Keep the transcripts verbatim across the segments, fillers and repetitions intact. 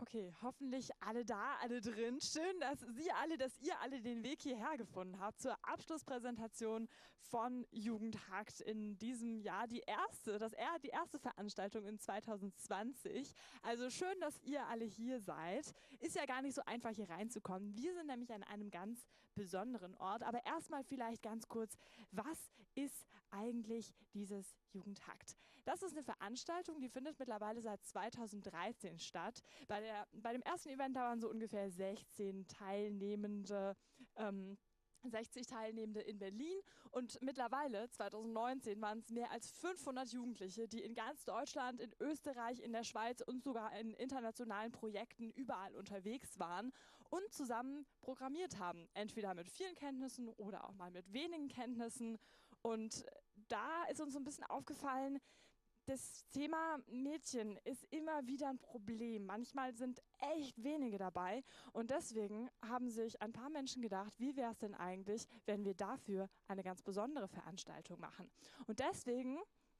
Okay, hoffentlich alle da, alle drin. Schön, dass Sie alle, dass ihr alle den Weg hierher gefunden habt zur Abschlusspräsentation von Jugendhakt in diesem Jahr. Die erste, das er, die erste Veranstaltung in zwanzig zwanzig. Also schön, dass ihr alle hier seid. Ist ja gar nicht so einfach hier reinzukommen. Wir sind nämlich an einem ganz besonderen Ort. Aber erstmal vielleicht ganz kurz, was ist eigentlich dieses Jugendhakt? Das ist eine Veranstaltung, die findet mittlerweile seit zweitausenddreizehn statt. Bei der, bei dem ersten Event, da waren so ungefähr sechzehn Teilnehmende, ähm, sechzig Teilnehmende in Berlin und mittlerweile, zwanzig neunzehn, waren es mehr als fünfhundert Jugendliche, die in ganz Deutschland, in Österreich, in der Schweiz und sogar in internationalen Projekten überall unterwegs waren und zusammen programmiert haben. Entweder mit vielen Kenntnissen oder auch mal mit wenigen Kenntnissen. Und da ist uns so ein bisschen aufgefallen, das Thema Mädchen ist immer wieder ein Problem. Manchmal sind echt wenige dabei und deswegen haben sich ein paar Menschen gedacht, wie wäre es denn eigentlich, wenn wir dafür eine ganz besondere Veranstaltung machen. Und deswegen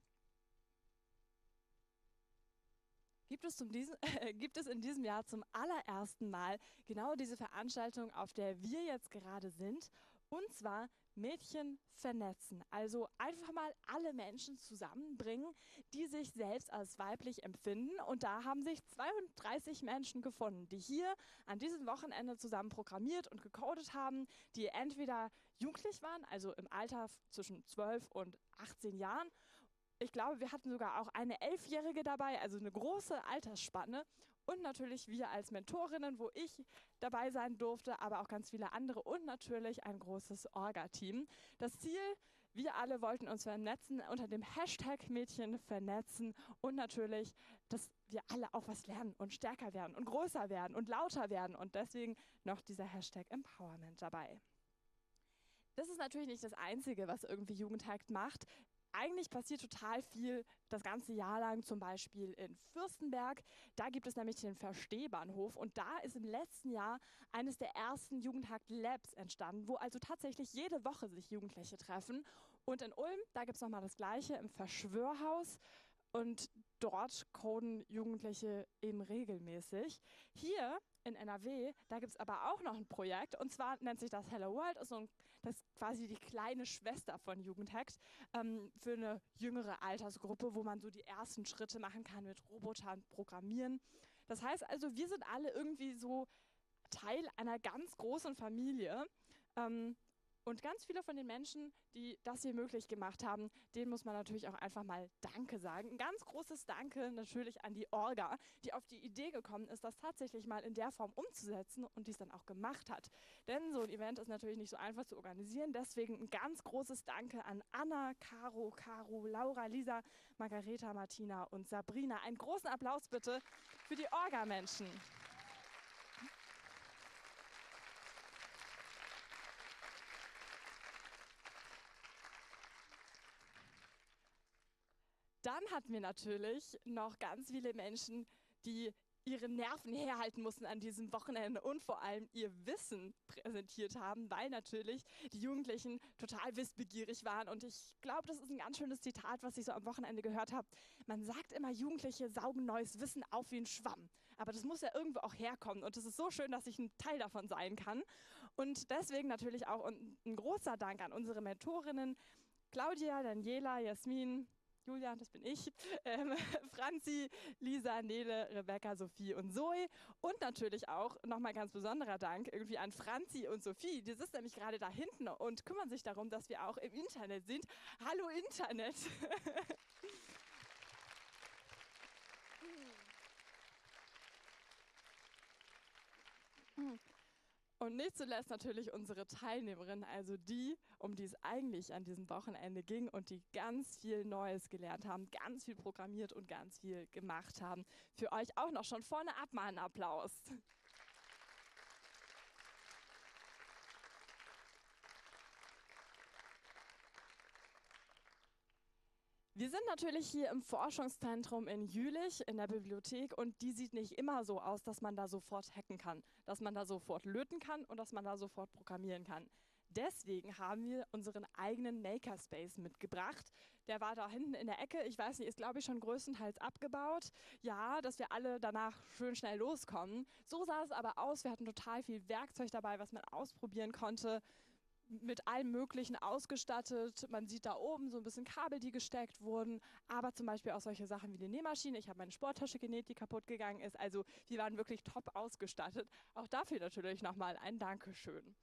gibt es, zum diesen, äh, gibt es in diesem Jahr zum allerersten Mal genau diese Veranstaltung, auf der wir jetzt gerade sind. Und zwar Mädchen vernetzen. Also einfach mal alle Menschen zusammenbringen, die sich selbst als weiblich empfinden. Und da haben sich zweiunddreißig Menschen gefunden, die hier an diesem Wochenende zusammen programmiert und gecodet haben, die entweder jugendlich waren, also im Alter zwischen zwölf und achtzehn Jahren. Ich glaube, wir hatten sogar auch eine Elfjährige dabei, also eine große Altersspanne. Und natürlich wir als Mentorinnen, wo ich dabei sein durfte, aber auch ganz viele andere und natürlich ein großes Orga-Team. Das Ziel, wir alle wollten uns vernetzen unter dem Hashtag Mädchen vernetzen und natürlich, dass wir alle auch was lernen und stärker werden und größer werden und lauter werden und deswegen noch dieser Hashtag Empowerment dabei. Das ist natürlich nicht das Einzige, was irgendwie Jugendhakt macht. Eigentlich passiert total viel das ganze Jahr lang, zum Beispiel in Fürstenberg. Da gibt es nämlich den Verstehbahnhof und da ist im letzten Jahr eines der ersten Jugendhakt Labs entstanden, wo also tatsächlich jede Woche sich Jugendliche treffen. Und in Ulm, da gibt es nochmal das Gleiche im Verschwörhaus und dort coden Jugendliche eben regelmäßig. Hier in N R W, da gibt es aber auch noch ein Projekt und zwar nennt sich das Hello World, ist so ein, das ist quasi die kleine Schwester von Jugendhakt ähm, für eine jüngere Altersgruppe, wo man so die ersten Schritte machen kann mit Robotern programmieren. Das heißt also, wir sind alle irgendwie so Teil einer ganz großen Familie. Ähm, Und ganz viele von den Menschen, die das hier möglich gemacht haben, denen muss man natürlich auch einfach mal Danke sagen. Ein ganz großes Danke natürlich an die Orga, die auf die Idee gekommen ist, das tatsächlich mal in der Form umzusetzen und dies dann auch gemacht hat. Denn so ein Event ist natürlich nicht so einfach zu organisieren. Deswegen ein ganz großes Danke an Anna, Caro, Caro, Laura, Lisa, Margareta, Martina und Sabrina. Einen großen Applaus bitte für die Orga-Menschen. Dann hatten wir natürlich noch ganz viele Menschen, die ihre Nerven herhalten mussten an diesem Wochenende und vor allem ihr Wissen präsentiert haben, weil natürlich die Jugendlichen total wissbegierig waren. Und ich glaube, das ist ein ganz schönes Zitat, was ich so am Wochenende gehört habe. Man sagt immer, Jugendliche saugen neues Wissen auf wie ein Schwamm. Aber das muss ja irgendwo auch herkommen. Und es ist so schön, dass ich ein Teil davon sein kann. Und deswegen natürlich auch ein großer Dank an unsere Mentorinnen, Claudia, Daniela, Jasmin, Julia, das bin ich, ähm, Franzi, Lisa, Nele, Rebecca, Sophie und Zoe. Und natürlich auch nochmal ganz besonderer Dank irgendwie an Franzi und Sophie. Die sitzen nämlich gerade da hinten und kümmern sich darum, dass wir auch im Internet sind. Hallo Internet! hm. Und nicht zuletzt natürlich unsere Teilnehmerinnen, also die, um die es eigentlich an diesem Wochenende ging und die ganz viel Neues gelernt haben, ganz viel programmiert und ganz viel gemacht haben. Für euch auch noch schon vorne ab mal einen Applaus. Wir sind natürlich hier im Forschungszentrum in Jülich in der Bibliothek und die sieht nicht immer so aus, dass man da sofort hacken kann, dass man da sofort löten kann und dass man da sofort programmieren kann. Deswegen haben wir unseren eigenen Makerspace mitgebracht. Der war da hinten in der Ecke, ich weiß nicht, ist glaube ich schon größtenteils abgebaut. Ja, dass wir alle danach schön schnell loskommen. So sah es aber aus, wir hatten total viel Werkzeug dabei, was man ausprobieren konnte, mit allem Möglichen ausgestattet. Man sieht da oben so ein bisschen Kabel, die gesteckt wurden, aber zum Beispiel auch solche Sachen wie eine Nähmaschine. Ich habe meine Sporttasche genäht, die kaputt gegangen ist. Also wir waren wirklich top ausgestattet. Auch dafür natürlich nochmal ein Dankeschön.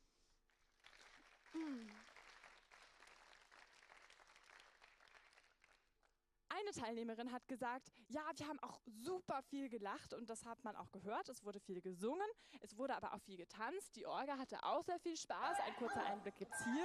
Eine Teilnehmerin hat gesagt, ja, wir haben auch super viel gelacht und das hat man auch gehört. Es wurde viel gesungen, es wurde aber auch viel getanzt. Die Orga hatte auch sehr viel Spaß. Ein kurzer Einblick gibt's hier.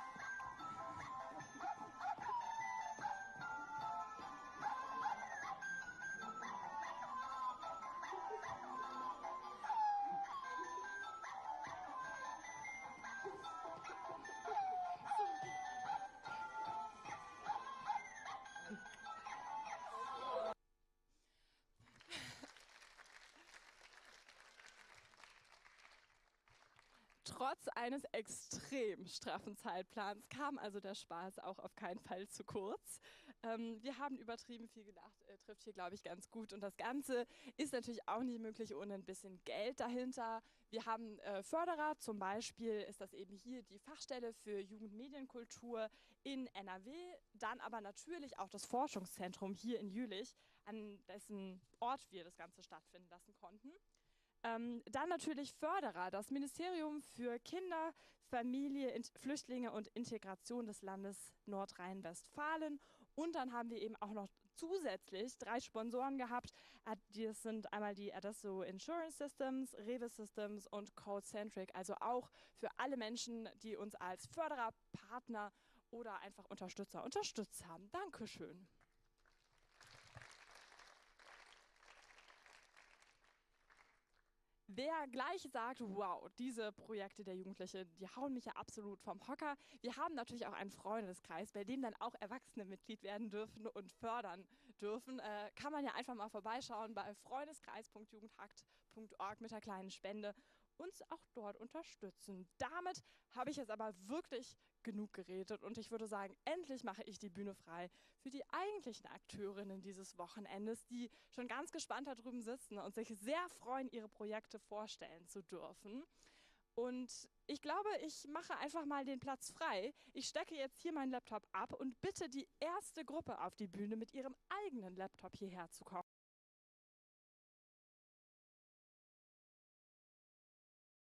Trotz eines extrem straffen Zeitplans kam also der Spaß auch auf keinen Fall zu kurz. Ähm, wir haben übertrieben viel gedacht, äh, trifft hier, glaube ich, ganz gut. Und das Ganze ist natürlich auch nicht möglich ohne ein bisschen Geld dahinter. Wir haben äh, Förderer, zum Beispiel ist das eben hier die Fachstelle für Jugendmedienkultur in N R W, dann aber natürlich auch das Forschungszentrum hier in Jülich, an dessen Ort wir das Ganze stattfinden lassen konnten. Ähm, dann natürlich Förderer, das Ministerium für Kinder, Familie, Int Flüchtlinge und Integration des Landes Nordrhein-Westfalen. Und dann haben wir eben auch noch zusätzlich drei Sponsoren gehabt. Äh, Das sind einmal die Adesso Insurance Systems, Rewe Systems und Codecentric. Also auch für alle Menschen, die uns als Förderer, Partner oder einfach Unterstützer unterstützt haben. Dankeschön. Wer gleich sagt, wow, diese Projekte der Jugendlichen, die hauen mich ja absolut vom Hocker. Wir haben natürlich auch einen Freundeskreis, bei dem dann auch Erwachsene Mitglied werden dürfen und fördern dürfen. Äh, kann man ja einfach mal vorbeischauen bei freundeskreis punkt jugendhakt punkt org mit der kleinen Spende, uns auch dort unterstützen. Damit habe ich jetzt aber wirklich genug geredet und ich würde sagen, endlich mache ich die Bühne frei für die eigentlichen Akteurinnen dieses Wochenendes, die schon ganz gespannt da drüben sitzen und sich sehr freuen, ihre Projekte vorstellen zu dürfen. Und ich glaube, ich mache einfach mal den Platz frei. Ich stecke jetzt hier meinen Laptop ab und bitte die erste Gruppe auf die Bühne mit ihrem eigenen Laptop hierher zu kommen.